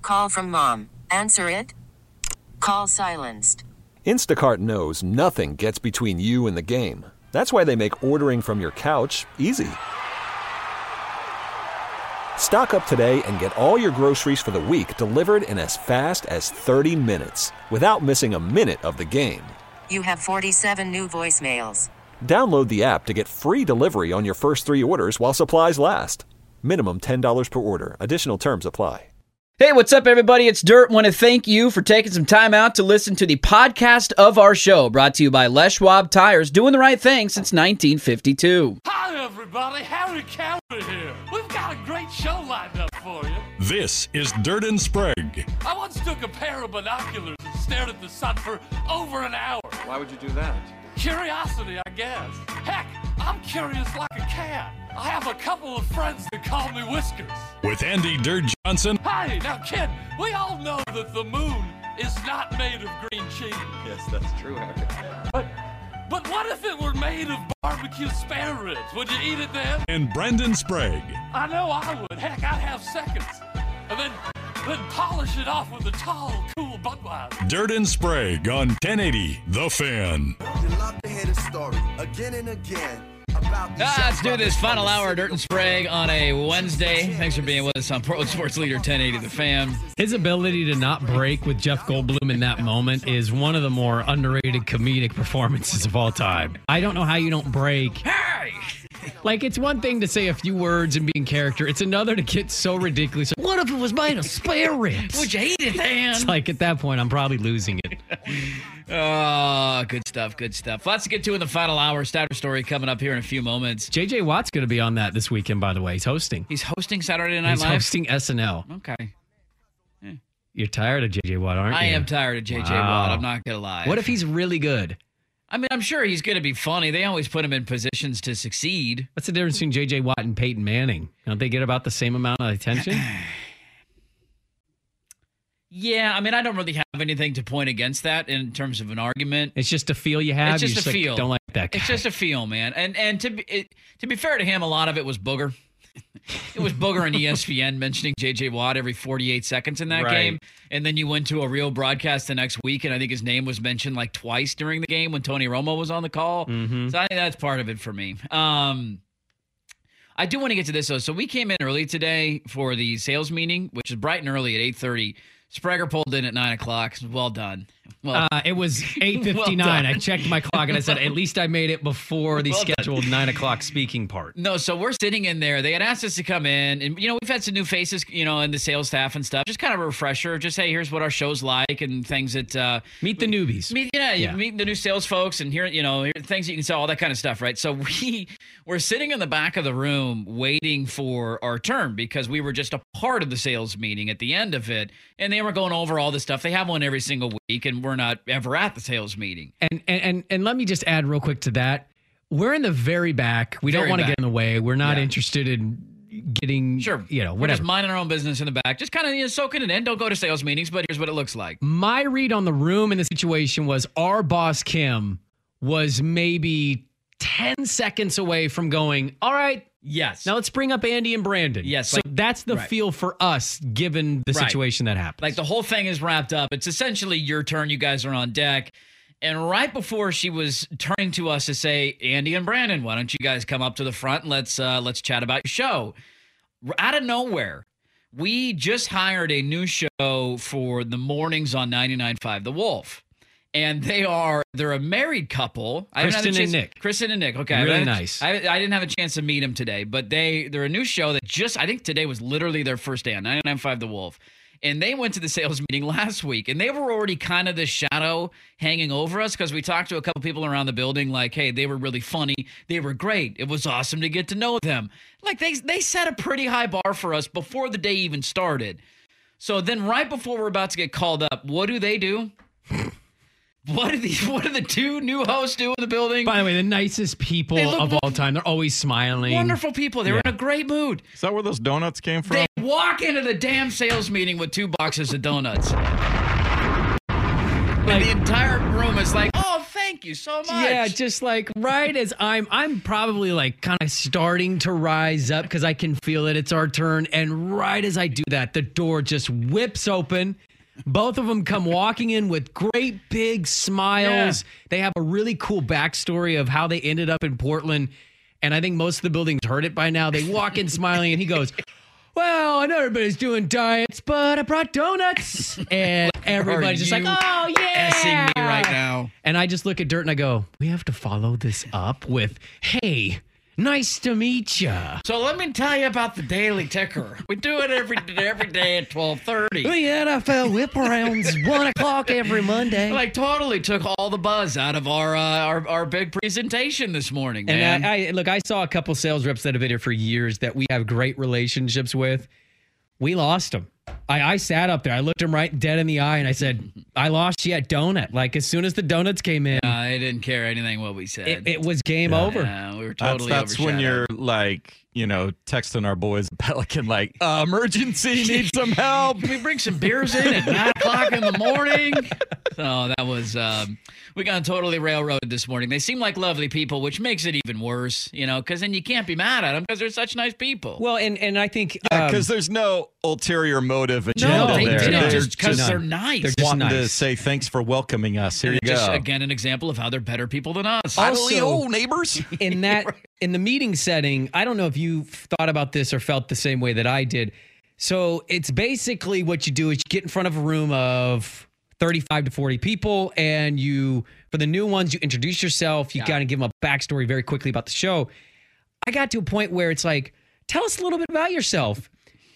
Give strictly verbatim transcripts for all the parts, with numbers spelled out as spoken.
Call from mom. Answer it. Call silenced. Instacart knows nothing gets between you and the game. That's why they make ordering from your couch easy. Stock up today and get all your groceries for the week delivered in as fast as thirty minutes without missing a minute of the game. You have forty-seven new voicemails. Download the app to get free delivery on your first three orders while supplies last. Minimum ten dollars per order. Additional terms apply. Hey, what's up, everybody? It's Dirt. Want to thank you for taking some time out to listen to the podcast of our show, brought to you by Les Schwab Tires, doing the right thing since nineteen fifty-two. Hi, everybody. Harry Cower here. We've got a great show lined up for you. This is Dirt and Sprague. I once took a pair of binoculars and stared at the sun for over an hour. Why would you do that? Curiosity, I guess. Heck, I'm curious like a cat. I have a couple of friends that call me Whiskers. With Andy Dirt Johnson. Hey, now, kid, we all know that the moon is not made of green cheese. Yes, that's true, Harry. But, but what if it were made of barbecue spare ribs? Would you eat it then? And Brendan Sprague. I know I would. Heck, I'd have seconds. And then, then polish it off with a tall, cool Budweiser. Dirt and Sprague on ten eighty The Fan. You love to hear the story again and again. Ah, let's do this final hour of Dirt and Sprague on a Wednesday. Thanks for being with us on Portland Sports Leader ten eighty The Fan. His ability to not break with Jeff Goldblum in that moment is one of the more underrated comedic performances of all time. I don't know how you don't break. Hey! Like, it's one thing to say a few words and be in character. It's another to get so ridiculous. What if it was made of spare ribs? Would you eat it, Dan? It's like, at that point, I'm probably losing it. Oh, good stuff, good stuff. Lots to get to in the final hour. Statter story coming up here in a few moments. J J Watt's going to be on that this weekend, by the way. He's hosting. He's hosting Saturday Night He's Live? He's hosting S N L. Okay. Yeah. You're tired of J J Watt, aren't you? I am tired of J J Wow. Watt. I'm not going to lie. What if he's really good? I mean, I'm sure he's going to be funny. They always put him in positions to succeed. What's the difference between J J Watt and Peyton Manning? Don't they get about the same amount of attention? Yeah, I mean, I don't really have anything to point against that in terms of an argument. It's just a feel you have. It's just you a just feel. Like, don't like that guy. It's just a feel, man. And and to be it, to be fair to him, a lot of it was Booger. It was Booger and E S P N mentioning J J Watt every forty-eight seconds in that Right. game. And then you went to a real broadcast the next week, and I think his name was mentioned like twice during the game when Tony Romo was on the call. Mm-hmm. So I think that's part of it for me. Um, I do want to get to this, though. So we came in early today for the sales meeting, which is bright and early at eight thirty. Sprager pulled in at nine o'clock. Well done. Well, Uh, it was eight fifty-nine. well I checked my clock and I said, at least I made it before the Well done. scheduled nine o'clock speaking part. No, so we're sitting in there. They had asked us to come in, and, you know, we've had some new faces, you know, in the sales staff and stuff. Just kind of a refresher. Just, hey, here's what our show's like and things that... Uh, Meet the newbies. meet, yeah, you Yeah. meet the new sales folks and here, you know, here, things that you can sell, all that kind of stuff, right? So we were sitting in the back of the room waiting for our turn because we were just a part of the sales meeting at the end of it, and they were going over all the stuff. They have one every single week, and we're not ever at the sales meeting. And, and and and let me just add real quick to that. We're in the very back. We Very don't want to back. get in the way. We're not Yeah. interested in getting, Sure. you know, We're whatever. just minding our own business in the back. Just kind of, you know, soaking it in. Don't go to sales meetings, but here's what it looks like. My read on the room and the situation was our boss, Kim, was maybe ten seconds away from going, all right, Yes. now let's bring up Andy and Brandon. Yes, So like- that's the right. feel for us, given the Right. situation that happened. Like the whole thing is wrapped up. It's essentially your turn. You guys are on deck. And right before she was turning to us to say, Andy and Brandon, why don't you guys come up to the front and let's uh, let's chat about your show. Out of nowhere, we just hired a new show for the mornings on ninety-nine point five The Wolf. And they are, they're a married couple. I haven't had a Kristen and chance- Nick. Kristen and Nick. Okay. I Really haven't had a- nice. I, I didn't have a chance to meet them today, but they, they're a new show that just, I think today was literally their first day on ninety-nine point five The Wolf. And they went to the sales meeting last week, and they were already kind of the shadow hanging over us because we talked to a couple people around the building like, hey, they were really funny. They were great. It was awesome to get to know them. Like, they, they set a pretty high bar for us before the day even started. So then right before we're about to get called up, what do they do? What do the, what do the two new hosts do in the building? By the way, the nicest people They look of wo- all time. They're always smiling. Wonderful people. They were in a great mood. Is that where those donuts came from? They walk into the damn sales meeting with two boxes of donuts. And the entire room is like, oh, thank thank you so much. Yeah, just like right as I'm, I'm probably like kind of starting to rise up because I can feel it. It's our turn. And right as I do that, the door just whips open. Both of them come walking in with great big smiles. Yeah. They have a really cool backstory of how they ended up in Portland. And I think most of the buildings heard it by now. They walk in smiling and he goes, well, I know everybody's doing diets, but I brought donuts. And everybody's just like, oh, yeah. Essing me right now. And I just look at Dirt and I go, we have to follow this up with, hey, nice to meet ya. So let me tell you about the Daily Ticker. We do it every every day at twelve thirty. The N F L whip arounds one o'clock every Monday. Like totally took all the buzz out of our uh, our, our big presentation this morning, man. And I, I look, I saw a couple sales reps that have been here for years that we have great relationships with. We lost them. I, I sat up there. I looked him right dead in the eye and I said, I lost you at donut. Like as soon as the donuts came in. Uh, I didn't care anything what we said. It, it was game Yeah. over. Yeah, we were totally That's, that's when overshadowed. you're like, you know, texting our boys at Pelican, like, uh, emergency, need some help. Can we bring some beers in at nine o'clock in the morning? So that was, um, we got totally railroaded this morning. They seem like lovely people, which makes it even worse, you know, because then you can't be mad at them because they're such nice people. Well, and, and I think Yeah, um, because there's no ulterior motive agenda no, they there. did it They're just because just- they're nice. they're just wanting to nice. say thanks for welcoming us. Here you just, go. again, an example of how they're better people than us. Also- neighbors. in that in the meeting setting, I don't know if you thought about this or felt the same way that I did. So it's basically what you do is you get in front of a room of thirty-five to forty people, and you, for the new ones, you introduce yourself. You Yeah. kind of give them a backstory very quickly about the show. I got to a point where it's like, tell us a little bit about yourself.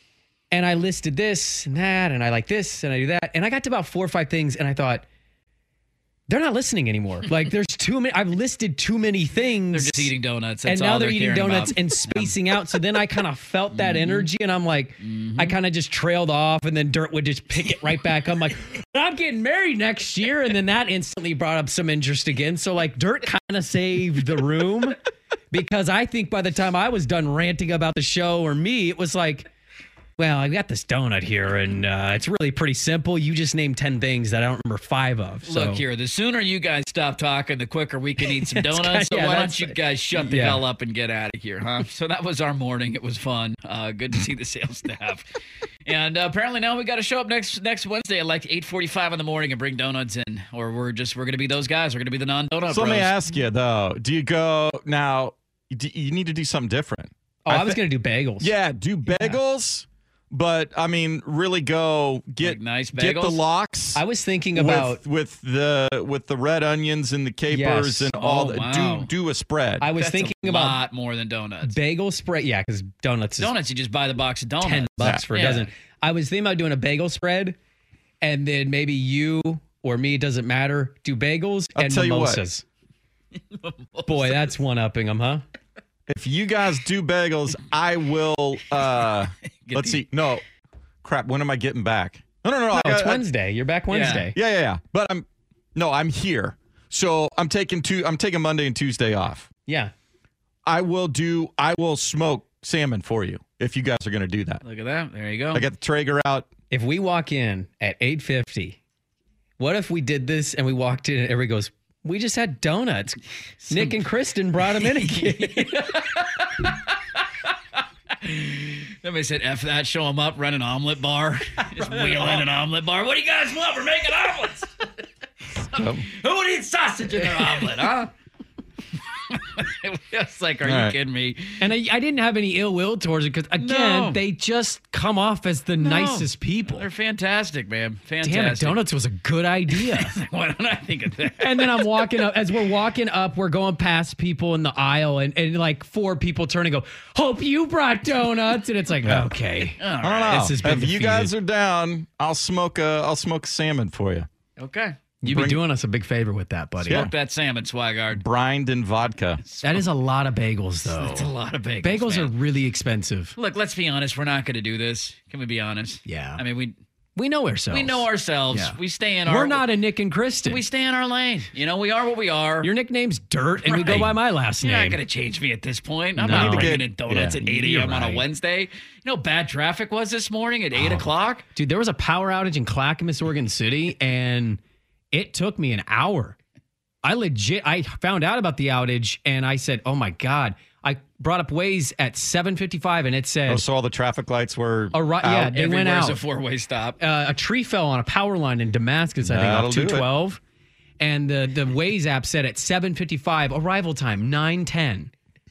And I listed this and that, and I like this, and I do that. And I got to about four or five things, and I thought, they're not listening anymore. Like there's too many, I've listed too many things. They're just eating donuts. and That's now all they're, they're eating caring donuts about. and spacing out. So then I kind of felt that energy, and I'm like, I kind of just trailed off, and then Dirt would just pick it right back. I'm like, I'm getting married next year, and then that instantly brought up some interest again. So like Dirt kind of saved the room because I think by the time I was done ranting about the show or me, it was like, well, I got this donut here, and uh, it's really pretty simple. You just named ten things that I don't remember five of. So. Look here, the sooner you guys stop talking, the quicker we can eat some That's donuts. kinda- so yeah, why that's- don't you guys shut the yeah. hell up and get out of here, huh? So that was our morning. It was fun. Uh, good to see the sales staff. And uh, apparently now we got to show up next next Wednesday at like eight forty-five in the morning and bring donuts in, or we're just we're gonna be those guys. We're gonna be the non-donut So let me bros. ask you though, do you go now? Do you need to do something different? Oh, I, I was thi- going to do bagels. Yeah, do bagels, but I mean, really go get Like nice get the bagels? lox. I was thinking about. with, with the with the red onions and the capers Yes. and all. Oh, the, wow. Do do a spread. I was That's thinking a about lot more than donuts. bagel spread. Yeah, because donuts is Donuts, you just buy the box of donuts. ten bucks for a Yeah. dozen. I was thinking about doing a bagel spread, and then maybe you or me, it doesn't matter, do bagels I'll and tell you what. mimosas. Boy, that's one upping them, huh? If you guys do bagels, I will. Uh, Get let's the- see. No, crap. When am I getting back? No, no, no. No, I it's got- I- Wednesday. You're back Wednesday. Yeah, yeah, yeah. But I'm no, I'm here. So I'm taking two. I'm taking Monday and Tuesday off. Yeah. I will do. I will smoke salmon for you if you guys are going to do that. Look at that. There you go. I got the Traeger out. If we walk in at eight fifty, what if we did this and we walked in and everybody goes, we just had donuts. Nick and Kristen brought them in again. Somebody said, F that, show them up, run an omelet bar. Just wheel in an omelet bar. What do you guys want? We're making omelets. Who needs sausage in their omelet, huh? It's like, are All you right. kidding me? And I, I didn't have any ill will towards it because, again, No. they just come off as the nicest people. They're fantastic, man. Fantastic. Damn it, donuts was a good idea. Why don't I think of that? And then I'm walking up, as we're walking up, we're going past people in the aisle, and, and like four people turn and go, hope you brought donuts. And it's like, okay. All I don't right. know. This has been if you defeated. guys are down, I'll smoke a. I'll smoke a salmon for you. Okay. You'd be Bring- doing us a big favor with that, buddy. Smoke that salmon, Swigard. Brined in vodka. That is a lot of bagels, though. That's a lot of bagels. Bagels man. are really expensive. Look, let's be honest. We're not going to do this. Can we be honest? Yeah. I mean, we We know ourselves. we know ourselves. Yeah. We stay in our. We're not a Nick and Kristen. We stay in our lane. You know, we are what we are. Your nickname's Dirt, and we go Right. by my last You're name. not going to change me at this point. I'm No. not Need to bringing get- in donuts yeah, at eight you're a.m. on right. a Wednesday. You know how bad traffic was this morning at eight Oh. o'clock? Dude, there was a power outage in Clackamas, Oregon City, and it took me an hour I legit, I found out about the outage and I said, oh my God. I brought up Waze at seven fifty-five and it said. Oh, so all the traffic lights were a, ri- out? Yeah, they went Everywhere's out. a four-way stop. Uh, a tree fell on a power line in Damascus, I think, That'll off do it. two twelve. And the, the Waze app said at seven fifty-five, arrival time, nine ten.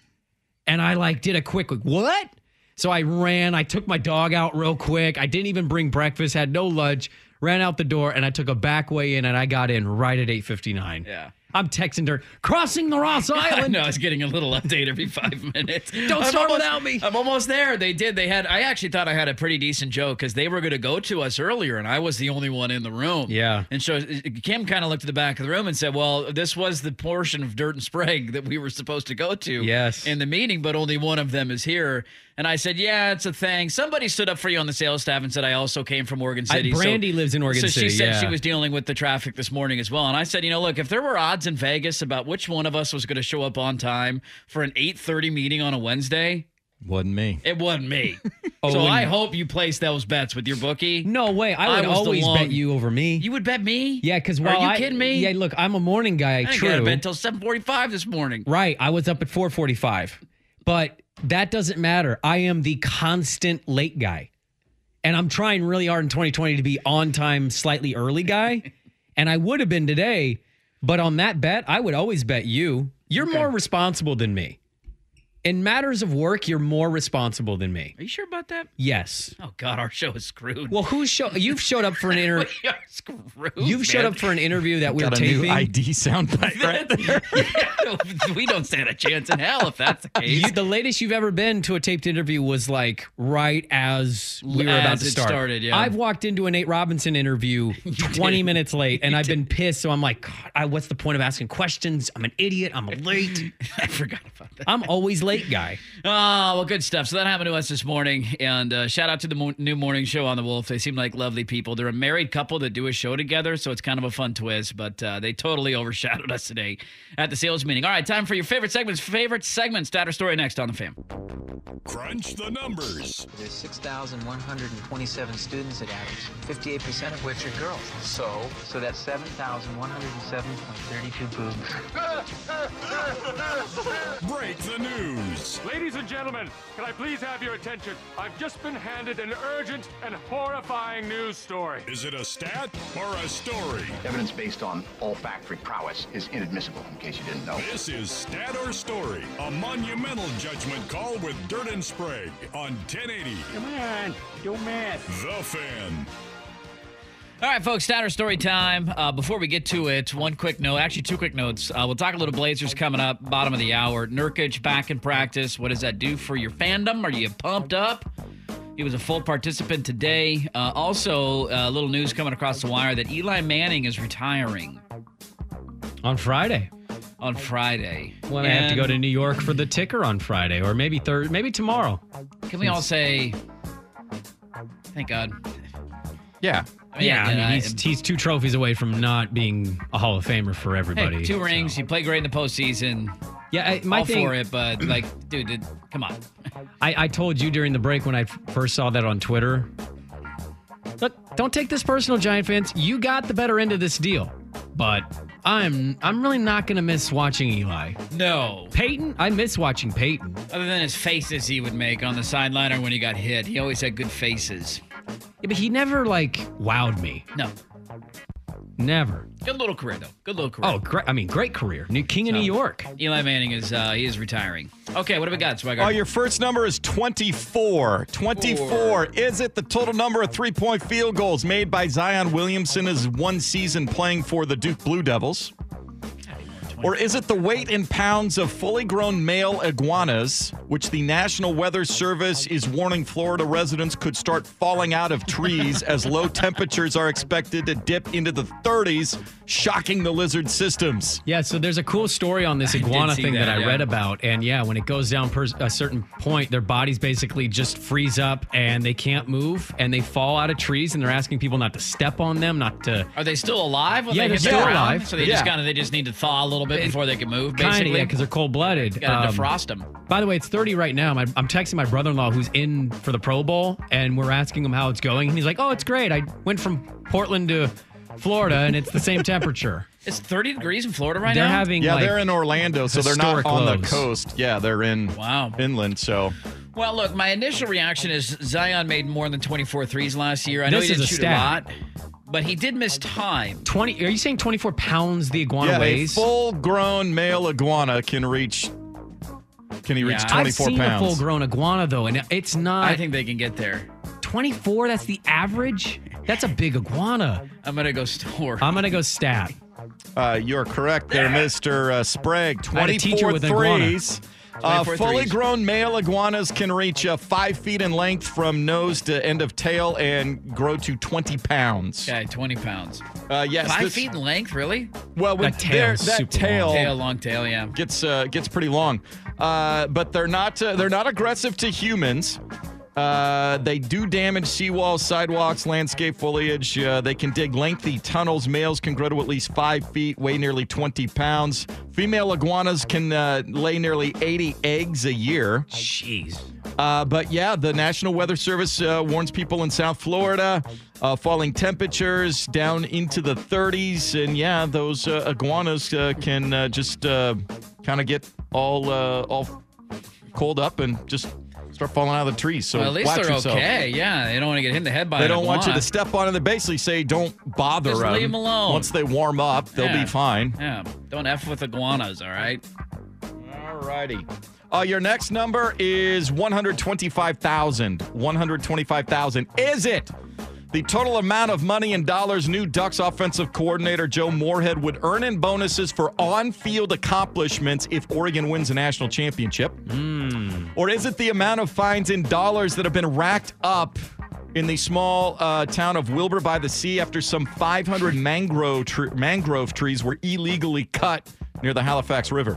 And I like did a quick, like, what? So I ran, I took my dog out real quick. I didn't even bring breakfast, had no lunch, ran out the door, and I took a back way in and I got in right at eight fifty-nine. Yeah. I'm texting her, crossing the Ross I Island. know, I was getting a little update every five minutes. Don't I'm start almost- without me. I'm almost there. They did. They had. I actually thought I had a pretty decent joke because they were going to go to us earlier, and I was the only one in the room. Yeah. And so Kim kind of looked at the back of the room and said, "Well, this was the portion of Dirt and Sprague that we were supposed to go to. Yes. In the meeting, but only one of them is here." And I said, "Yeah, it's a thing." Somebody stood up for you on the sales staff and said, "I also came from Oregon I- City." So- Brandy lives in Oregon so City, she said yeah. she was dealing with the traffic this morning as well. And I said, you know, look, if there were odds in Vegas about which one of us was going to show up on time for an eight thirty meeting on a Wednesday, Wasn't me. it wasn't me. Oh, so and- I hope you place those bets with your bookie. No way. I would I was the always long- bet you over me. You would bet me? Yeah, because Are while you I, kidding me? Yeah, look, I'm a morning guy. I didn't True. get out of bed until seven forty-five this morning. Right. I was up at four forty-five. But that doesn't matter. I am the constant late guy. And I'm trying really hard in twenty twenty to be on time, slightly early guy. And I would have been today. But on that bet, I would always bet you. You're more responsible than me. In matters of work, you're more responsible than me. Are you sure about that? Yes. Oh, God, our show is screwed. Well, who's show? You've showed up for an interview. we are screwed. You've showed man. up for an interview that we were Got a taping. new I D soundbite right there. Yeah, we don't stand a chance in hell if that's the case. You, the latest you've ever been to a taped interview was like right as we were about As to it start. started, yeah. I've walked into a Nate Robinson interview twenty did. minutes late, and You I've did. been pissed. So I'm like, God, I, what's the point of asking questions? I'm an idiot. I'm late. I forgot about that. I'm always late guy. Oh, well, good stuff. So that happened to us this morning. And uh, shout out to the mo- new morning show on the Wolf. They seem like lovely people. They're a married couple that do a show together, so it's kind of a fun twist. But uh, they totally overshadowed us today at the sales meeting. All right, time for your favorite segments. Favorite segment, stat or story next on the Fam. Crunch the numbers. There's six thousand one hundred twenty-seven students at Adams, fifty-eight percent of which are girls. So? So that's seven thousand one hundred seven point three two boobs. Break the news. Ladies and gentlemen, can I please have your attention? I've just been handed an urgent and horrifying news story. Is it a stat or a story? Evidence based on olfactory prowess is inadmissible, in case you didn't know. This is Stat or Story, a monumental judgment call with Dirt and Sprague on ten eighty. Come on, don't mess. The Fan. All right, folks, stat or story time. Uh, before we get to it, one quick note, actually two quick notes. Uh, we'll talk a little Blazers coming up, bottom of the hour. Nurkic back in practice. What does that do for your fandom? Are you pumped up? He was a full participant today. Uh, also, a uh, little news coming across the wire that Eli Manning is retiring On Friday. on Friday. When I have to go to New York for the ticker on Friday, or maybe third, maybe tomorrow. Can we all say, thank God? Yeah. I mean, Yeah, I and mean, I- he's, he's two trophies away from not being a Hall of Famer for everybody. Hey, two so. rings. You play great in the postseason. Yeah, I, my all thing. for it, but like, dude, dude, come on. I, I told you during the break when I f- first saw that on Twitter. Look, don't take this personal, Giant fans. You got the better end of this deal, but I'm I'm really not gonna miss watching Eli. No. Peyton, I miss watching Peyton. Other than his faces he would make on the sideline or when he got hit, he always had good faces. Yeah, but he never like wowed me. No. Never. Good little career, though. Good little career. Oh, great! I mean, great career. New King of So, New York. Eli Manning is uh, he is retiring. Okay, what do we got, Swagger? Oh, your first number is twenty-four. twenty-four. Four. Is it the total number of three-point field goals made by Zion Williamson as one season playing for the Duke Blue Devils? Or is it the weight in pounds of fully grown male iguanas, which the National Weather Service is warning Florida residents could start falling out of trees as low temperatures are expected to dip into the thirties, shocking the lizard systems? Yeah, so there's a cool story on this I did iguana see thing that, that, I yeah. read about. And yeah, when it goes down per a certain point, their bodies basically just freeze up and they can't move and they fall out of trees. And they're asking people not to step on them, not to. Are they still alive when Yeah, they they're hit the still ground? alive. So they Yeah. just kind of they just need to thaw a little bit before they can move, Kind of, basically? yeah, because they're cold blooded. Got to defrost them. By the way, it's thirty right now. My, I'm texting my brother-in-law who's in for the Pro Bowl, and we're asking him how it's going. And he's like, oh, it's great. I went from Portland to Florida, and it's the same temperature. It's thirty degrees in Florida right They're now? having Yeah, like, they're in Orlando, so they're not historic on the lows. coast. Yeah, they're in Wow. inland, so. Well, look, my initial reaction is Zion made more than twenty-four threes last year. I know This he is didn't a shoot stat. a lot, but he did miss time. twenty. Are you saying twenty-four pounds the iguana Yeah, a weighs? full-grown male iguana can reach. Can he reach Yeah, I've twenty-four I've seen pounds? a full-grown iguana though, and it's not. I think they can get there. twenty-four. That's the average. That's a big iguana. I'm going to go store. I'm gonna go stat. Uh, you're correct there, Mister Uh, Sprague. I had a teacher twenty-four with an iguana. threes. Uh, twenty-four fully threes. grown male iguanas can reach uh, five feet in length from nose to end of tail and grow to twenty pounds. Okay, twenty pounds. Uh, yes, Five this- feet in length, really? Well, with That tail's their- that super tail long. Tail, long tail, yeah. gets uh, gets pretty long, uh, but they're not uh, they're not aggressive to humans. Uh, they do damage seawalls, sidewalks, landscape foliage. Uh, they can dig lengthy tunnels. Males can grow to at least five feet, weigh nearly twenty pounds. Female iguanas can uh, lay nearly eighty eggs a year. Jeez. Uh, but yeah, the National Weather Service uh, warns people in South Florida, uh, falling temperatures down into the thirties. And yeah, those uh, iguanas uh, can uh, just uh, kind of get all uh, all cold up and just start falling out of the trees. So Well, at least watch they're yourself. okay. Yeah, they don't want to get hit in the head by They an don't want you iguana. to step on it. They basically say don't bother Just them. leave 'em alone. Once they warm up, they'll Yeah. be fine. Yeah, don't F with iguanas, all right? All righty. Uh, your next number is one hundred twenty-five thousand. one hundred twenty-five thousand. Is it the total amount of money in dollars new Ducks offensive coordinator Joe Moorhead would earn in bonuses for on-field accomplishments if Oregon wins a national championship? Or is it the amount of fines in dollars that have been racked up in the small uh, town of Wilbur by the Sea after some five hundred mangrove, tre- mangrove trees were illegally cut near the Halifax River?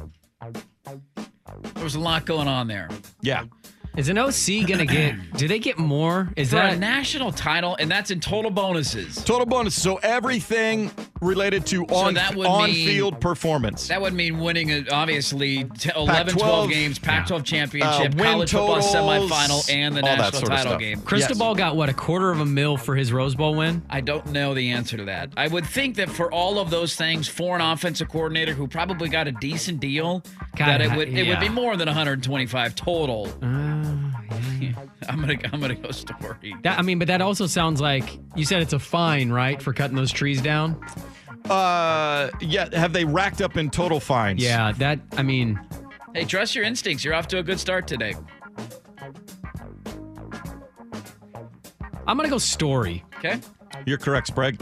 There was a lot going on there. Yeah. Is an O C gonna get? Do they get more? Is For a that national title, and that's in total bonuses. Total bonus. So everything related to So on, that would on-field performance. That would mean winning, uh, obviously, t- eleven, twelve games, Pac twelve championship, uh, win college football totals, semifinal, and the all that national sort of title stuff. game. Cristobal got what, a quarter of a mil for his Rose Bowl win? I don't know the answer to that. I would think that for all of those things, for an offensive coordinator who probably got a decent deal, God, that it would it would be yeah. more than one hundred twenty-five total. Uh, I'm gonna I'm gonna go story. That I mean, but that also sounds like you said it's a fine, right, for cutting those trees down? Uh, yeah. Have they racked up in total fines? Yeah, that I mean, Hey, trust your instincts. You're off to a good start today. I'm gonna go story. Okay. You're correct, Sprague.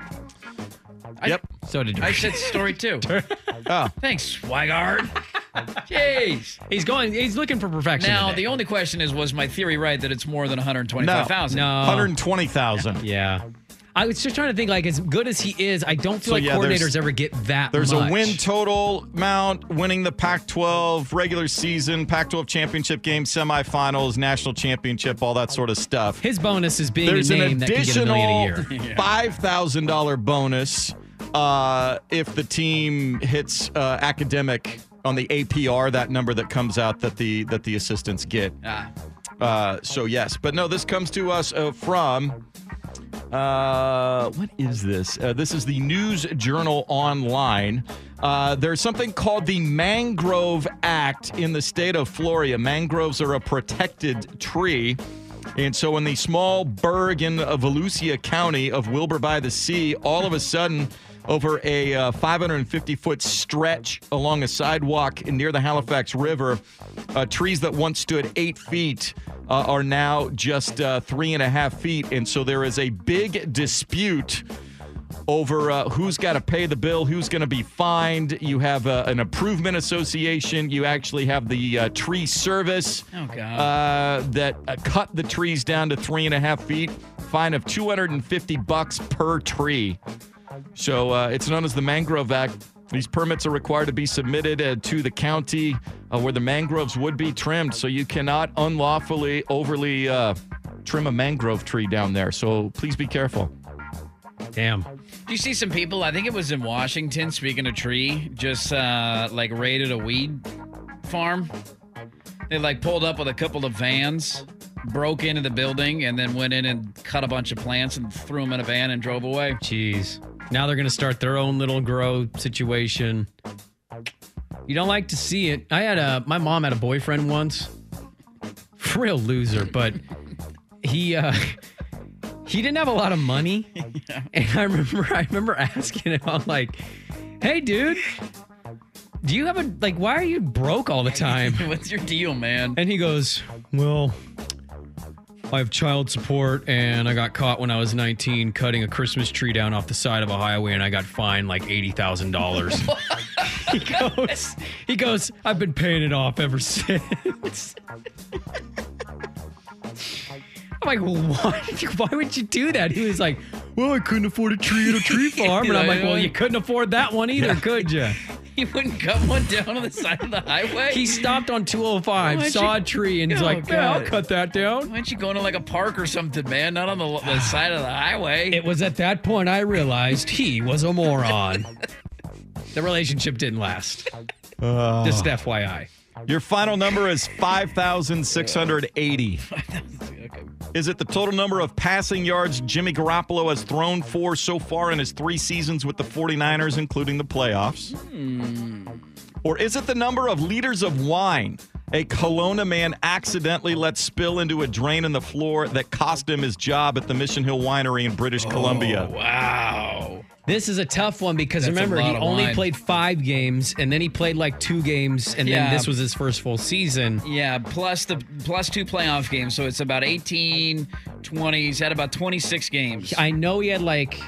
I, Yep. So did I said story too. Oh. Thanks, Swigard. Jeez. He's going. He's looking for perfection. Now, today. the only question is, was my theory right that it's more than one hundred twenty-five thousand? No. one hundred twenty thousand. Yeah. I was just trying to think, like, as good as he is, I don't feel So, like yeah, there's- coordinators ever get that There's much. a win total amount, winning the Pac twelve regular season, Pac twelve championship game, semifinals, national championship, all that sort of stuff. His bonus is being There's a an name that can get a million a additional year. five thousand dollars bonus uh, if the team hits uh, academic on the A P R, that number that comes out that the that the assistants get. Ah. Uh, so yes, but no, this comes to us uh, from uh, what is this? Uh, this is the News Journal Online. Uh, there's something called the Mangrove Act in the state of Florida. Mangroves are a protected tree. And so in the small burg in uh, Volusia County of Wilbur by the Sea, all of a sudden, over a uh, five hundred fifty foot stretch along a sidewalk near the Halifax River, uh, trees that once stood eight feet uh, are now just uh, three and a half feet. And so there is a big dispute over uh, who's got to pay the bill, who's going to be fined. You have uh, an improvement association. You actually have the uh, tree service Oh, God. uh, that uh, cut the trees down to three and a half feet. Fine of two hundred fifty bucks per tree. So uh, it's known as the Mangrove Act. These permits are required to be submitted uh, to the county uh, where the mangroves would be trimmed. So you cannot unlawfully overly uh, trim a mangrove tree down there. So please be careful. Damn. Do you see some people, I think it was in Washington, speaking of tree, just uh, like raided a weed farm? They like pulled up with a couple of vans, broke into the building, and then went in and cut a bunch of plants and threw them in a van and drove away. Jeez. Now they're going to start their own little grow situation. You don't like to see it. I had a, my mom had a boyfriend once. Real loser, but he, uh, he didn't have a lot of money. Yeah. And I remember, I remember asking him, I'm like, hey, dude, do you have a, like, why are you broke all the time? What's your deal, man? And he goes, well, I have child support, and I got caught when I was nineteen cutting a Christmas tree down off the side of a highway, and I got fined like eighty thousand dollars. he goes, he goes, I've been paying it off ever since. I'm like, well, why, why would you do that? He was like, well, I couldn't afford a tree at a tree farm. And I'm like, well, you couldn't afford that one either, could you? He wouldn't cut one down on the side of the highway? He stopped on two oh five, saw you, a tree, and he's oh, like, yeah, God. I'll cut that down. Why don't you go to like a park or something, man? Not on the, the side of the highway. It was at that point I realized he was a moron. The relationship didn't last. Uh, Just F Y I. Your final number is five thousand six hundred eighty. Okay. Is it the total number of passing yards Jimmy Garoppolo has thrown for so far in his three seasons with the 49ers, including the playoffs? Hmm. Or is it the number of liters of wine a Kelowna man accidentally let spill into a drain in the floor that cost him his job at the Mission Hill Winery in British oh, Columbia? Wow. This is a tough one because That's remember, he only wine. played five games and then he played like two games and yeah. then this was his first full season. Yeah, plus the plus two playoff games. So it's about eighteen, twenty. He's had about twenty-six games. I know he had like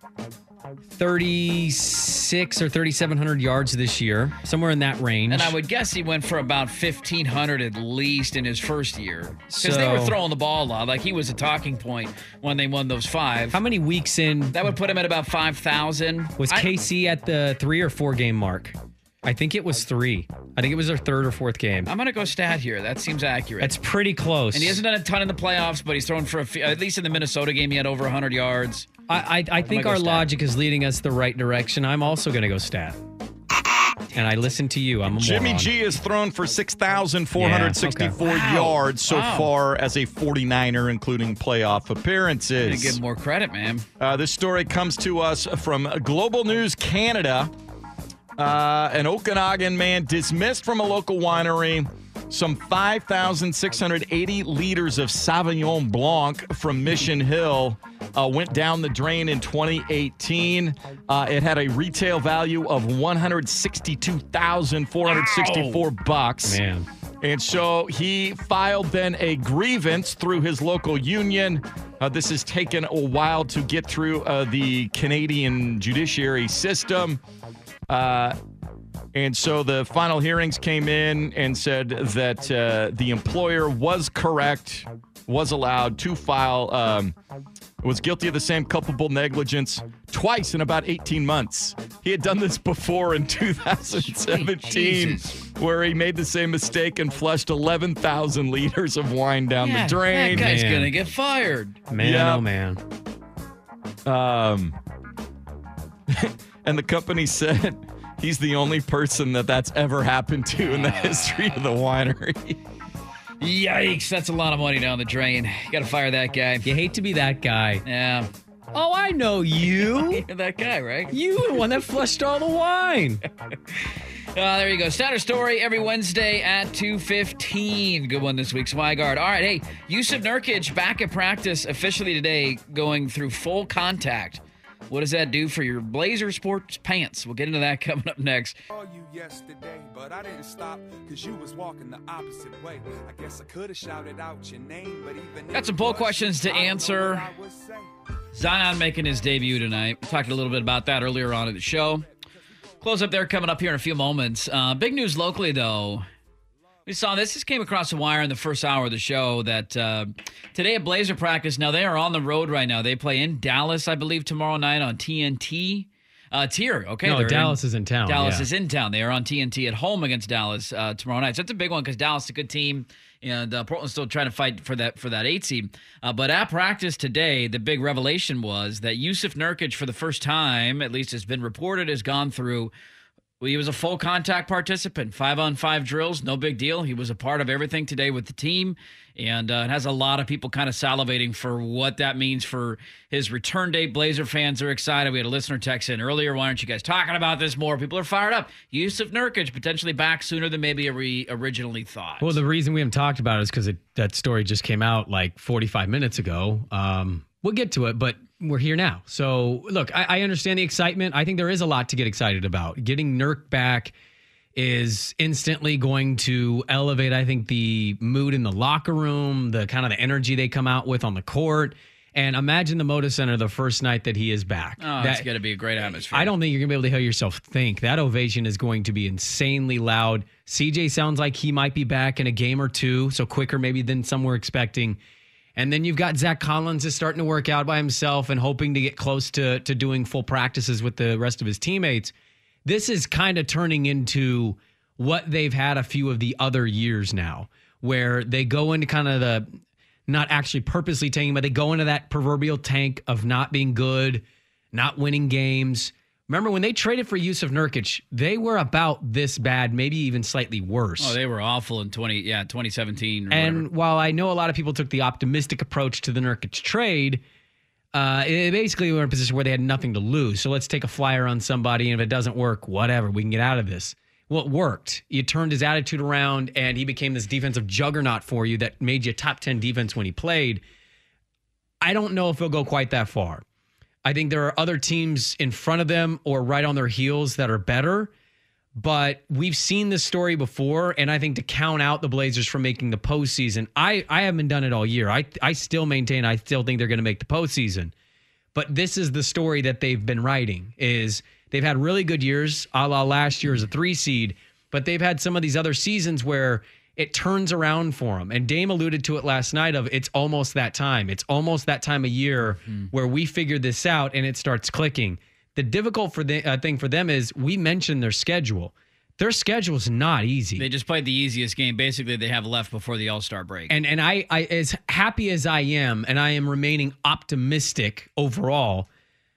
thirty-six or thirty-seven hundred yards this year, somewhere in that range. And I would guess he went for about fifteen hundred at least in his first year. Because So- they were throwing the ball a lot. Like he was a talking point when they won those five. How many weeks in That would put him at about five thousand. was K C at the three or four game mark? I think it was three. I think it was their third or fourth game. I'm going to go stat here. That seems accurate. That's pretty close. And he hasn't done a ton in the playoffs, but he's thrown for a few, at least in the Minnesota game, he had over one hundred yards. I, I, I think go our stat. logic is leading us the right direction. I'm also going to go stat. And I listen to you. I'm a Jimmy moron. G has thrown for six thousand four hundred sixty-four Yeah, okay. Wow. yards so Wow. far as a 49er, including playoff appearances. Gonna give him more credit, man. Uh, this story comes to us from Global News Canada. Uh, an Okanagan man dismissed from a local winery some five thousand six hundred eighty liters of Sauvignon Blanc from Mission Hill uh, went down the drain in twenty eighteen. Uh, it had a retail value of one hundred sixty-two thousand four hundred sixty-four bucks. Man. And so he filed then a grievance through his local union. Uh, this has taken a while to get through uh, the Canadian judiciary system. Uh, and so the final hearings came in and said that uh, the employer was correct, was allowed to file, um, was guilty of the same culpable negligence twice in about eighteen months. He had done this before in two thousand seventeen, Jesus. where he made the same mistake and flushed eleven thousand liters of wine down Yeah, the drain. That guy's Man. going to get fired. Man, Yeah. oh man. Um, and the company said he's the only person that that's ever happened to in the history of the winery. Yikes, that's a lot of money down the drain. You got to fire that guy. You hate to be that guy. Yeah. Oh, I know you. You're that guy, right? You were the one that flushed all the wine. Uh, there you go. Statter story every Wednesday at two fifteen. Good one this week, Swigard. All right, hey, Yusuf Nurkic back at practice officially today, going through full contact. What does that do for your Blazer sports pants? We'll get into that coming up next. Saw you yesterday, but I didn't stop because you was walking the opposite way. I guess I could have shouted out your name, but even Got some poll questions to answer. Zion making his debut tonight. We talked a little bit about that earlier on in the show. Close up there coming up here in a few moments. Uh, big news locally, though. We saw this. This came across the wire in the first hour of the show that uh, today at Blazer practice, now they are on the road right now. They play in Dallas, I believe, tomorrow night on T N T. Uh, tier, okay. No, they're Dallas is in town. Dallas yeah. is in town. They are on T N T at home against Dallas uh, tomorrow night. So that's a big one because Dallas is a good team, and uh, Portland's still trying to fight for that for that eight seed. Uh, but at practice today, the big revelation was that Yusuf Nurkic, for the first time, at least has been reported, has gone through Well, he was a full contact participant, five on five drills, no big deal. He was a part of everything today with the team, and uh, it has a lot of people kind of salivating for what that means for his return date. Blazer fans are excited. We had a listener text in earlier. Why aren't you guys talking about this more? People are fired up. Yusuf Nurkic potentially back sooner than maybe we originally thought. Well, the reason we haven't talked about it is because that story just came out like forty-five minutes ago. Um, we'll get to it, but we're here now. So, look, I, I understand the excitement. I think there is a lot to get excited about. Getting Nurk back is instantly going to elevate, I think, the mood in the locker room, the kind of the energy they come out with on the court. And imagine the Moda Center the first night that he is back. Oh, that's going to be a great atmosphere. I don't think you're going to be able to hear yourself think. That ovation is going to be insanely loud. C J sounds like he might be back in a game or two, so quicker maybe than some were expecting. And then you've got Zach Collins is starting to work out by himself and hoping to get close to, to doing full practices with the rest of his teammates. This is kind of turning into what they've had a few of the other years now, where they go into kind of the, not actually purposely tanking, but they go into that proverbial tank of not being good, not winning games. Remember when they traded for Yusuf Nurkic, they were about this bad, maybe even slightly worse. Oh, they were awful in twenty, yeah, twenty seventeen. Or and whatever. While I know a lot of people took the optimistic approach to the Nurkic trade, uh, it basically were in a position where they had nothing to lose. So let's take a flyer on somebody, and if it doesn't work, whatever, we can get out of this. Well, it worked. You turned his attitude around, and he became this defensive juggernaut for you that made you a top ten defense when he played. I don't know if he'll go quite that far. I think there are other teams in front of them or right on their heels that are better, but we've seen this story before, and I think to count out the Blazers from making the postseason, I, I haven't done it all year. I, I still maintain I still think they're going to make the postseason, but this is the story that they've been writing, is they've had really good years, a la last year as a three seed, but they've had some of these other seasons where it turns around for them. And Dame alluded to it last night of it's almost that time. It's almost that time of year mm-hmm. where we figured this out and it starts clicking. The difficult for the, uh, thing for them is we mentioned their schedule. Their schedule is not easy. They just played the easiest game basically they have left before the All-Star break. And and I, I as happy as I am, and I am remaining optimistic overall,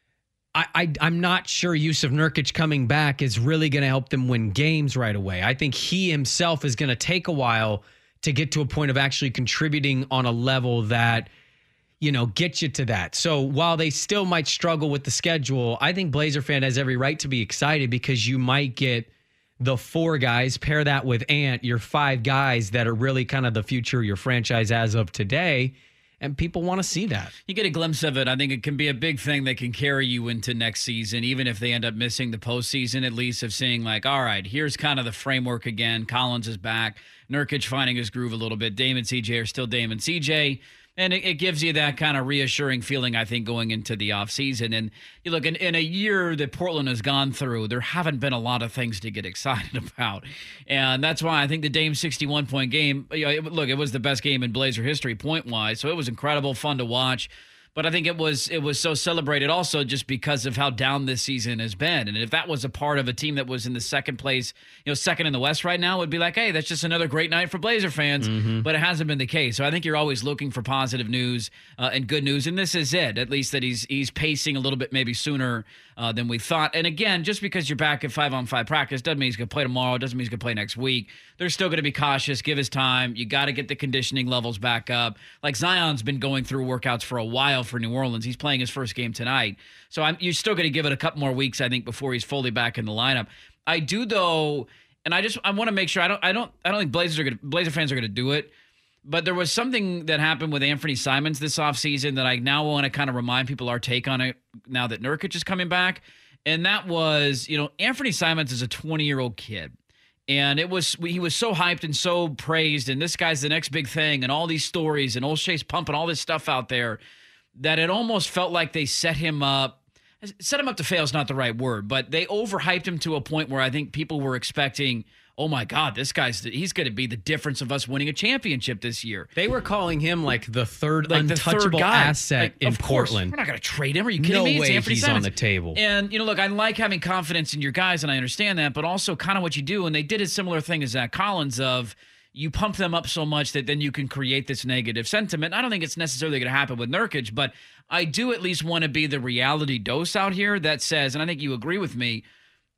I, I, I'm not sure Yusuf Nurkic coming back is really going to help them win games right away. I think he himself is going to take a while to get to a point of actually contributing on a level that, you know, gets you to that. So while they still might struggle with the schedule, I think Blazer fan has every right to be excited because you might get the four guys, pair that with Ant, your five guys that are really kind of the future of your franchise as of today. And people want to see that. You get a glimpse of it. I think it can be a big thing that can carry you into next season, even if they end up missing the postseason, at least of seeing like, all right, here's kind of the framework again. Collins is back. Nurkic finding his groove a little bit. Dame and C J are still Dame and C J. And it, it gives you that kind of reassuring feeling, I think, going into the offseason. And you look, in, in a year that Portland has gone through, there haven't been a lot of things to get excited about. And that's why I think the Dame sixty-one point game, you know, it, look, it was the best game in Blazer history point-wise. So it was incredible, fun to watch. But I think it was it was so celebrated also just because of how down this season has been. And if that was a part of a team that was in the second place, you know, second in the West right now, it would be like, hey, that's just another great night for Blazer fans. Mm-hmm. But it hasn't been the case. So I think you're always looking for positive news uh, and good news. And this is it, at least that he's he's pacing a little bit maybe sooner uh, than we thought. And again, just because you're back at five-on-five practice doesn't mean he's going to play tomorrow. Doesn't mean he's going to play next week. They're still going to be cautious. Give his time. You got to get the conditioning levels back up. Like Zion's been going through workouts for a while for New Orleans. He's playing his first game tonight. So I'm, you're still going to give it a couple more weeks, I think, before he's fully back in the lineup. I do, though, and I just I want to make sure I don't I don't I don't think Blazers are going Blazer fans are going to do it. But there was something that happened with Anthony Simons this offseason that I now want to kind of remind people our take on it now that Nurkic is coming back. And that was, you know, Anthony Simons is a twenty-year-old kid. And it was he was so hyped and so praised, and this guy's the next big thing, and all these stories, and Olshay's pumping all this stuff out there, that it almost felt like they set him up. Set him up to fail is not the right word, but they overhyped him to a point where I think people were expecting, oh my God, this guy's he's going to be the difference of us winning a championship this year. They were calling him like the third like untouchable the third asset like, in of course, Portland. We're not going to trade him. Are you kidding no me? No It's way Anthony he's Simons. on the table. And, you know, look, I like having confidence in your guys, and I understand that, but also kind of what you do, and they did a similar thing as Zach Collins of you pump them up so much that then you can create this negative sentiment. I don't think it's necessarily going to happen with Nurkic, but I do at least want to be the reality dose out here that says, and I think you agree with me,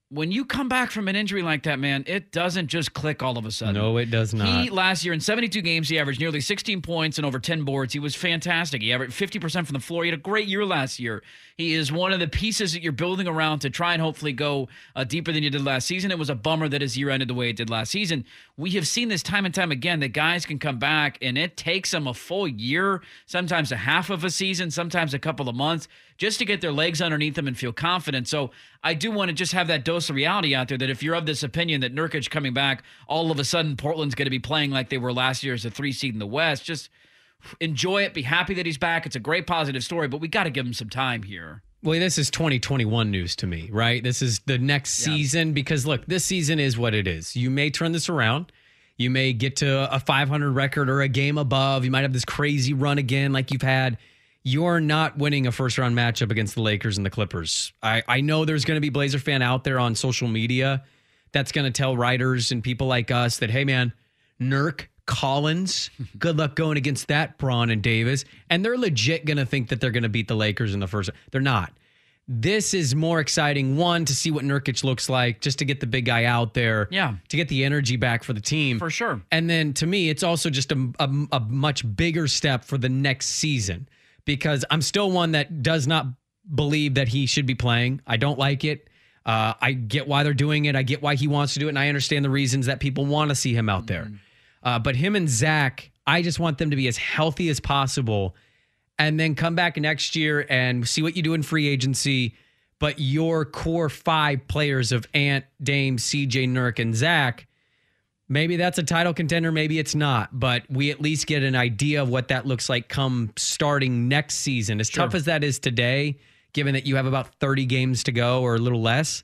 when you come back from an injury like that, man, it doesn't just click all of a sudden. No, it does not. He, last year, in seventy-two games, he averaged nearly sixteen points and over ten boards. He was fantastic. He averaged fifty percent from the floor. He had a great year last year. He is one of the pieces that you're building around to try and hopefully go uh, deeper than you did last season. It was a bummer that his year ended the way it did last season. We have seen this time and time again that guys can come back, and it takes them a full year, sometimes a half of a season, sometimes a couple of months, just to get their legs underneath them and feel confident. So I do want to just have that dose of reality out there that if you're of this opinion that Nurkic coming back, all of a sudden Portland's going to be playing like they were last year as a three seed in the West, just enjoy it. Be happy that he's back. It's a great positive story, but we got to give him some time here. Well, this is twenty twenty-one news to me, right? This is the next Yeah. season because, look, this season is what it is. You may turn this around. You may get to a five hundred record or a game above. You might have this crazy run again like you've had. You're not winning a first-round matchup against the Lakers and the Clippers. I, I know there's going to be Blazer fan out there on social media that's going to tell writers and people like us that, hey, man, Nurk, Collins, good luck going against that Braun and Davis. And they're legit going to think that they're going to beat the Lakers in the first. They're not. This is more exciting, one, to see what Nurkic looks like, just to get the big guy out there. Yeah. To get the energy back for the team. For sure. And then to me, it's also just a, a, a much bigger step for the next season because I'm still one that does not believe that he should be playing. I don't like it. Uh, I get why they're doing it. I get why he wants to do it. And I understand the reasons that people want to see him out there. Uh, but him and Zach, I just want them to be as healthy as possible and then come back next year and see what you do in free agency. But your core five players of Ant, Dame, C J, Nurk, and Zach, maybe that's a title contender, maybe it's not. But we at least get an idea of what that looks like come starting next season. As Sure. tough as that is today, given that you have about thirty games to go or a little less,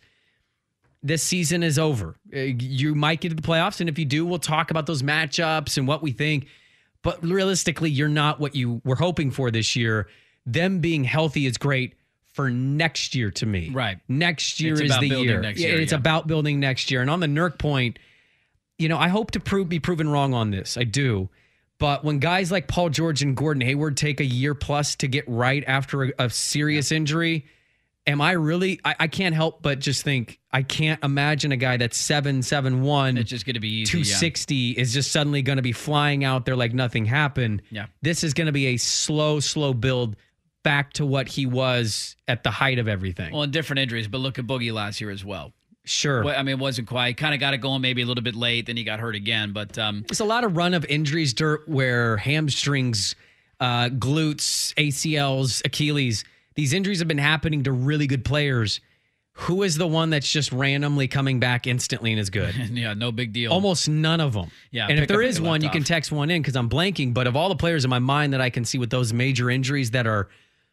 this season is over. Uh, You might get to the playoffs, and if you do, we'll talk about those matchups and what we think. But realistically, you're not what you were hoping for this year. Them being healthy is great for next year to me. Right. Next year It's is about the building year. next Yeah, year, it's yeah. about building next year. And on the Nurk point, you know, I hope to prove be proven wrong on this. I do. But when guys like Paul George and Gordon Hayward take a year plus to get right after a, a serious injury, am I really? I, I can't help but just think I can't imagine a guy that's seven seven one. It's just going to be easy. two yeah. sixty is just suddenly going to be flying out there like nothing happened. Yeah. This is going to be a slow, slow build back to what he was at the height of everything. Well, and different injuries, but look at Boogie last year as well. Sure. Well, I mean, it wasn't quite. Kind of got it going maybe a little bit late, then he got hurt again. But um, There's a lot of run of injuries, Dirt, where hamstrings, uh, glutes, A C Ls, Achilles, these injuries have been happening to really good players. Who is the one that's just randomly coming back instantly and is good? yeah, no big deal. Almost none of them. Yeah, and if pick there up is where you one, left you can off. text one in because I'm blanking. But of all the players in my mind that I can see with those major injuries that are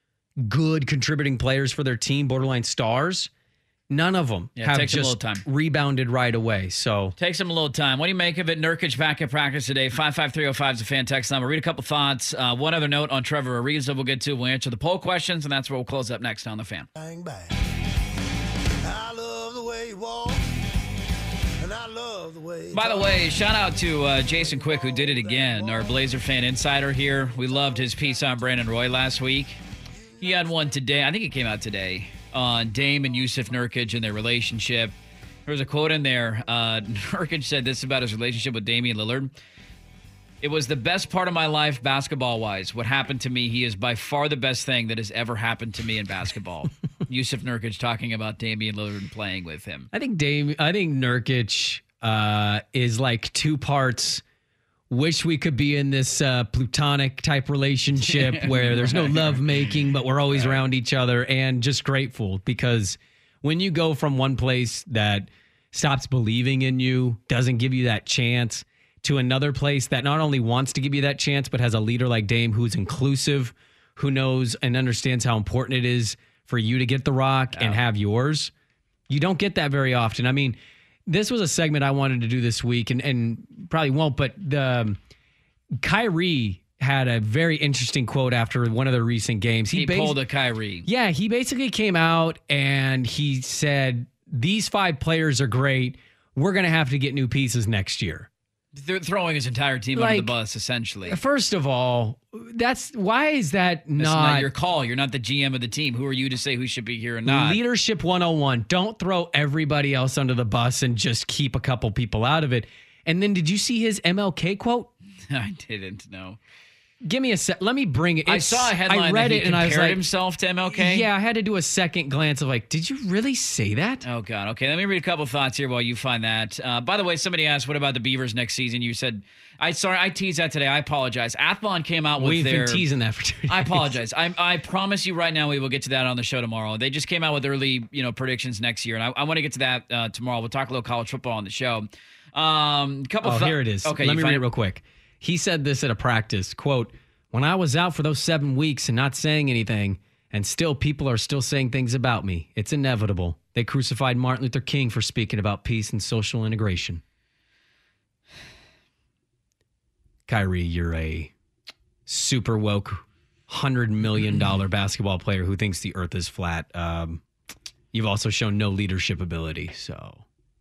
good contributing players for their team, borderline stars, none of them Yeah, it have takes them a just little time. rebounded right away. So Takes him a little time. What do you make of it? Nurkic back at practice today. five five three oh five is a fan text number. Read a couple thoughts. Uh, one other note on Trevor Ariza we'll get to. We'll answer the poll questions, and that's where we'll close up next on The Fan. Bang, bang. I love the way you walk, and I love the way you By the talk. way, shout out to uh, Jason Quick, who did it again, our Blazer fan insider here. We loved his piece on Brandon Roy last week. He had one today. I think it came out today on Dame and Yusuf Nurkic and their relationship. There was a quote in there. Uh, Nurkic said this about his relationship with Damian Lillard. It was the best part of my life basketball-wise. What happened to me, he is by far the best thing that has ever happened to me in basketball. Yusuf Nurkic talking about Damian Lillard and playing with him. I think Dame, I think Nurkic uh, is like two parts. Wish we could be in this uh, plutonic type relationship where there's no Right. love making, but we're always around each other, and just grateful because when you go from one place that stops believing in you, doesn't give you that chance, to another place that not only wants to give you that chance, but has a leader like Dame who's inclusive, who knows and understands how important it is for you to get the rock and have yours. You don't get that very often. I mean, this was a segment I wanted to do this week and, and probably won't, but the um, Kyrie had a very interesting quote after one of the recent games. He, bas- pulled a Kyrie. Yeah, he basically came out and he said, these five players are great. We're going to have to get new pieces next year. Th- throwing his entire team Like, under the bus, essentially. First of all, that's why is that That's not, not your call. You're not the G M of the team. Who are you to say who should be here or not? leadership one oh one? Don't throw everybody else under the bus and just keep a couple people out of it. And then did you see his M L K quote? I didn't know. Give me a sec. Let me bring it. I It's- saw a headline I read that he it and I was compared like, himself to M L K. Yeah, I had to do a second glance of like, did you really say that? Oh, God. Okay, let me read a couple thoughts here while you find that. Uh, by the way, somebody asked, what about the Beavers next season? You said, I sorry, I teased that today. I apologize. Athlon came out with We've their... been teasing that for two days. I apologize. I, I promise you right now we will get to that on the show tomorrow. They just came out with early, you know, predictions next year, and I, I want to get to that uh, tomorrow. We'll talk a little college football on the show. Um, couple. Oh, th- here it is. Okay, let you me find read it real quick. He said this at a practice, quote, "When I was out for those seven weeks and not saying anything, and still people are still saying things about me, it's inevitable. They crucified Martin Luther King for speaking about peace and social integration." Kyrie, you're a super woke, one hundred million dollars basketball player who thinks the earth is flat. Um, you've also shown no leadership ability, so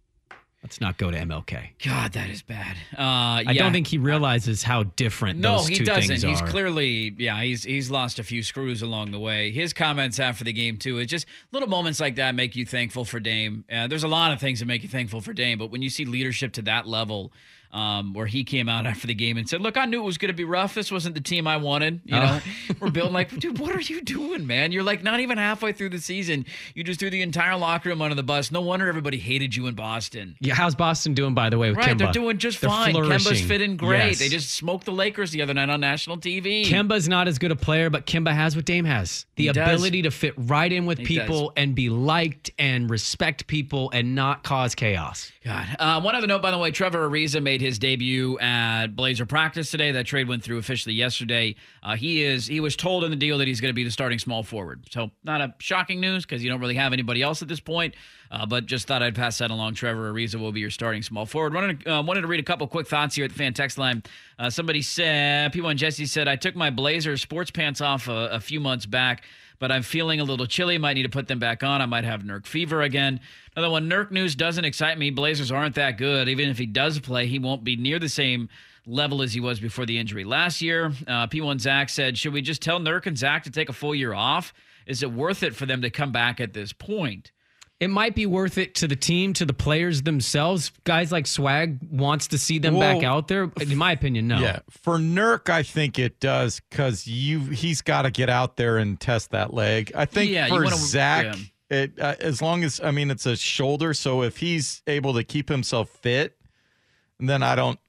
let's not go to M L K. God, that is bad. Uh, I yeah. don't think he realizes how different No, those he two doesn't. things are. He's clearly, yeah, he's he's lost a few screws along the way. His comments after the game too. It's just little moments like that make you thankful for Dame. Uh, there's a lot of things that make you thankful for Dame, but when you see leadership to that level, um, where he came out after the game and said, "Look, I knew it was going to be rough. This wasn't the team I wanted." You know, Oh. we're building like, dude, what are you doing, man? You're like not even halfway through the season. You just threw the entire locker room under the bus. No wonder everybody hated you in Boston. Yeah, how's Boston doing, by the way, with Right, Kemba? they're doing just They're fine. Kemba's flourishing. fitting great. Yes. They just smoked the Lakers the other night on national T V. Kemba's not as good a player, but Kemba has what Dame has. The He does. ability to fit right in with He people and be liked and respect people and not cause chaos. God. Uh, one other note, by the way, Trevor Ariza made his debut at Blazer practice today. That trade went through officially yesterday. Uh, he is he was told in the deal that he's going to be the starting small forward. So not a shocking news because you don't really have anybody else at this point. Uh, but just thought I'd pass that along. Trevor Ariza will be your starting small forward. Wanted to, uh, wanted to read a couple quick thoughts here at the fan text line. Uh, somebody said, P one Jesse said, I took my Blazer sports pants off a, a few months back, but I'm feeling a little chilly. Might need to put them back on. I might have Nurk fever again. Another one, Nurk news doesn't excite me. Blazers aren't that good. Even if he does play, he won't be near the same level as he was before the injury last year. Uh, P one Zach said, should we just tell Nurk and Zach to take a full year off? Is it worth it for them to come back at this point? It might be worth it to the team, to the players themselves. Guys like Swag wants to see them Well, back out there. In my opinion, no. Yeah, for Nurk, I think it does because you he's got to get out there and test that leg. I think Yeah, you for wanna- Zach, yeah. it uh, as long as I mean it's a shoulder, so if he's able to keep himself fit, then I don't,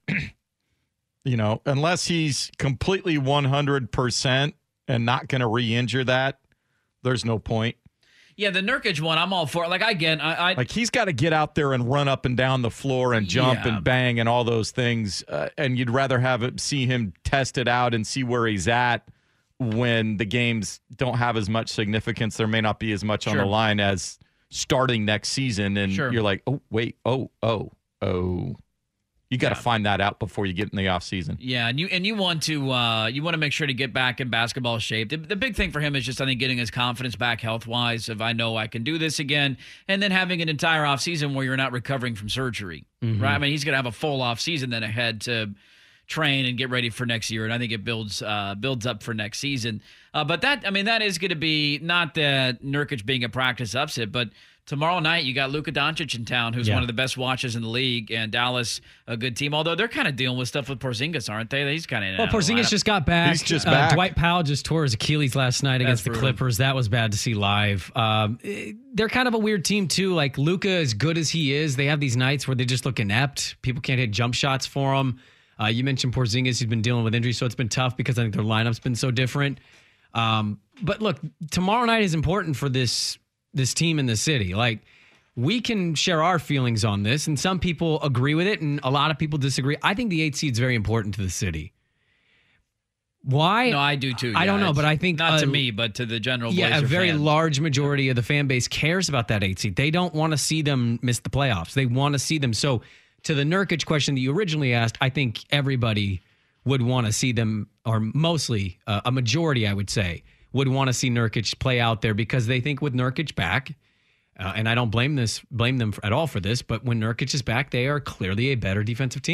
you know, unless he's completely one hundred percent and not going to re-injure that, there's no point. Yeah, the Nurkic one, I'm all for it. Like, again, I, I Like he's got to get out there and run up and down the floor and jump Yeah. and bang and all those things. Uh, and you'd rather have it, see him test it out and see where he's at when the games don't have as much significance. There may not be as much on Sure. the line as starting next season. And Sure. you're like, oh, wait, oh, oh, oh. You got to Yeah. find that out before you get in the offseason. Yeah, and you and you want to uh, you want to make sure to get back in basketball shape. The, the big thing for him is just I think getting his confidence back health wise. If I know I can do this again, and then having an entire off season where you're not recovering from surgery, Mm-hmm. right? I mean, he's gonna have a full off season then ahead to train and get ready for next year, and I think it builds uh, builds up for next season. Uh, but that I mean that is going to be not that Nurkic being a practice upset, but tomorrow night you got Luka Doncic in town, who's Yeah. one of the best watches in the league, and Dallas a good team. Although they're kind of dealing with stuff with Porzingis, aren't they? He's kind of Well, Porzingis just got back. He's just Uh, back. Dwight Powell just tore his Achilles last night against That's the brutal. Clippers. That was bad to see live. Um, eh, they're kind of a weird team, too. Like, Luka, as good as he is, they have these nights where they just look inept. People can't hit jump shots for him. Uh, you mentioned Porzingis. He's been dealing with injuries, so it's been tough because I think their lineup's been so different. Um, but look, tomorrow night is important for this this team in the city. Like, we can share our feelings on this, and some people agree with it, and a lot of people disagree. I think the eight seed is very important to the city. Why? No, I do too. I yeah. don't know, It's but I think not to uh, me, but to the general. Yeah, Blazer a very fan. large majority of the fan base cares about that eight seed. They don't want to see them miss the playoffs. They want to see them. So, to the Nurkic question that you originally asked, I think everybody would want to see them, or mostly uh, a majority, I would say, would want to see Nurkic play out there because they think with Nurkic back, uh, and I don't blame this blame them at all for this, but when Nurkic is back, they are clearly a better defensive team.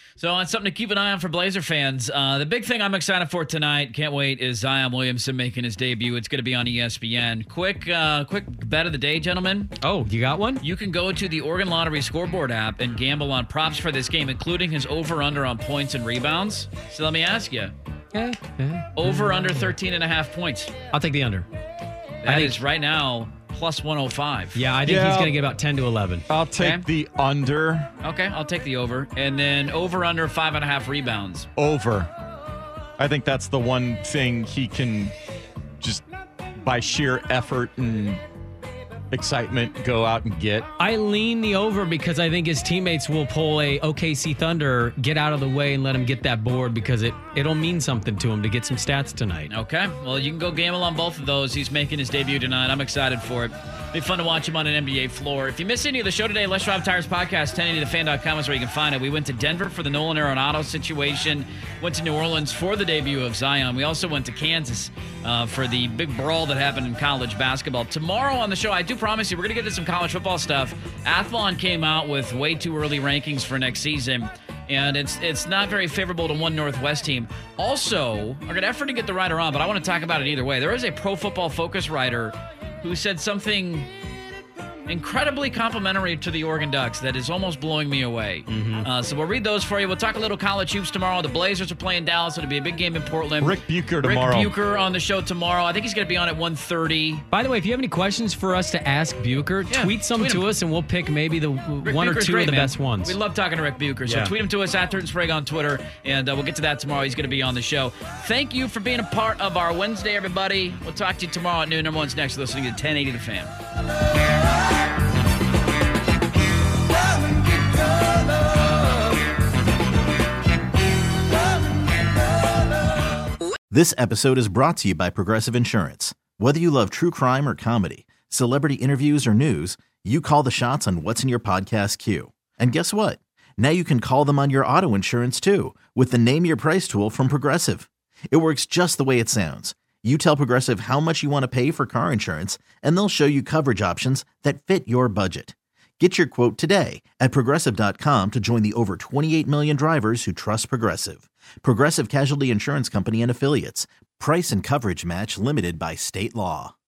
So it's something to keep an eye on for Blazer fans. Uh, the big thing I'm excited for tonight, can't wait, is Zion Williamson making his debut. It's going to be on E S P N. Quick uh, quick bet of the day, gentlemen. Oh, you got one? You can go to the Oregon Lottery scoreboard app and gamble on props for this game, including his over-under on points and rebounds. So let me ask you. Yeah, yeah. Over under thirteen and a half points. I'll take the under. That think, is right now plus one oh five. Yeah, I think yeah, he's going to get about ten to eleven. I'll take okay. the under. Okay, I'll take the over. And then over under five and a half rebounds. Over. I think that's the one thing he can just by sheer effort and excitement go out and get. I lean the over because I think his teammates will pull a O K C Thunder, get out of the way and let him get that board because it, it'll mean something to him to get some stats tonight. Okay. Well, you can go gamble on both of those. He's making his debut tonight. I'm excited for it. Be fun to watch him on an N B A floor. If you missed any of the show today, Let's Drive Tires podcast, ten eighty the fan dot com is where you can find it. We went to Denver for the Nolan Arenado situation, went to New Orleans for the debut of Zion. We also went to Kansas uh, for the big brawl that happened in college basketball. Tomorrow on the show, I do promise you, we're going to get to some college football stuff. Athlon came out with way too early rankings for next season, and it's it's not very favorable to one Northwest team. Also, I'm going to effort to get the writer on, but I want to talk about it either way. There is a Pro Football Focus writer who said something incredibly complimentary to the Oregon Ducks that is almost blowing me away. Mm-hmm. Uh, so we'll read those for you. We'll talk a little college hoops tomorrow. The Blazers are playing Dallas. It'll be a big game in Portland. Rick Bucher tomorrow. Rick Bucher on the show tomorrow. I think he's going to be on at one thirty. By the way, if you have any questions for us to ask Bucher, yeah, tweet some tweet to him. us and we'll pick maybe the Rick one Bucher's or two great, of the man. best ones. We love talking to Rick Bucher. So yeah. tweet him to us at Turton Sprague on Twitter, and uh, we'll get to that tomorrow. He's going to be on the show. Thank you for being a part of our Wednesday, everybody. We'll talk to you tomorrow at noon. Number one's next. Listening to ten eighty The Fan. This episode is brought to you by Progressive Insurance. Whether you love true crime or comedy, celebrity interviews or news, you call the shots on what's in your podcast queue. And guess what? Now you can call them on your auto insurance too with the Name Your Price tool from Progressive. It works just the way it sounds. You tell Progressive how much you want to pay for car insurance, and they'll show you coverage options that fit your budget. Get your quote today at Progressive dot com to join the over twenty-eight million drivers who trust Progressive. Progressive Casualty Insurance Company and Affiliates. Price and coverage match limited by state law.